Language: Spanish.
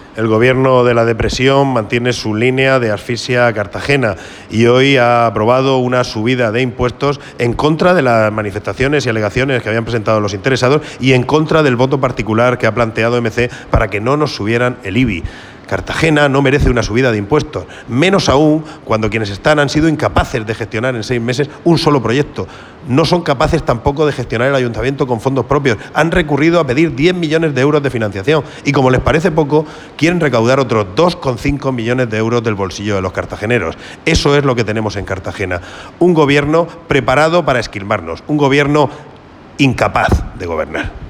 El gobierno de la depresión mantiene su línea de asfixia a Cartagena y hoy ha aprobado una subida de impuestos en contra de las manifestaciones y alegaciones que habían presentado los interesados y en contra del voto particular que ha planteado MC para que no nos subieran el IBI. Cartagena no merece una subida de impuestos, menos aún cuando quienes están han sido incapaces de gestionar en 6 meses un solo proyecto. No son capaces tampoco de gestionar el ayuntamiento con fondos propios. Han recurrido a pedir 10 millones de euros de financiación y, como les parece poco, quieren recaudar otros 2,5 millones de euros del bolsillo de los cartageneros. Eso es lo que tenemos en Cartagena. Un gobierno preparado para esquilmarnos, un gobierno incapaz de gobernar.